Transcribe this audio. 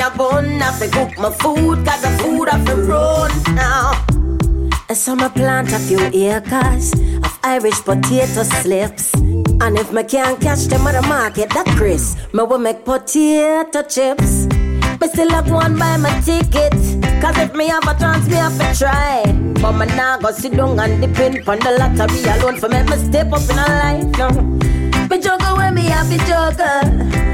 a bun, I fi cook my food, cause the food I fi run now. And so I plant a few acres of Irish potato slips. And if me can't catch them at the market, that Chris, me will make potato chips. Me still have one buy my ticket, cause if me have a chance, me have to try. But me nah go sit down and depend on the lottery alone for me step up in a life. No. Me juggle when me have a juggle.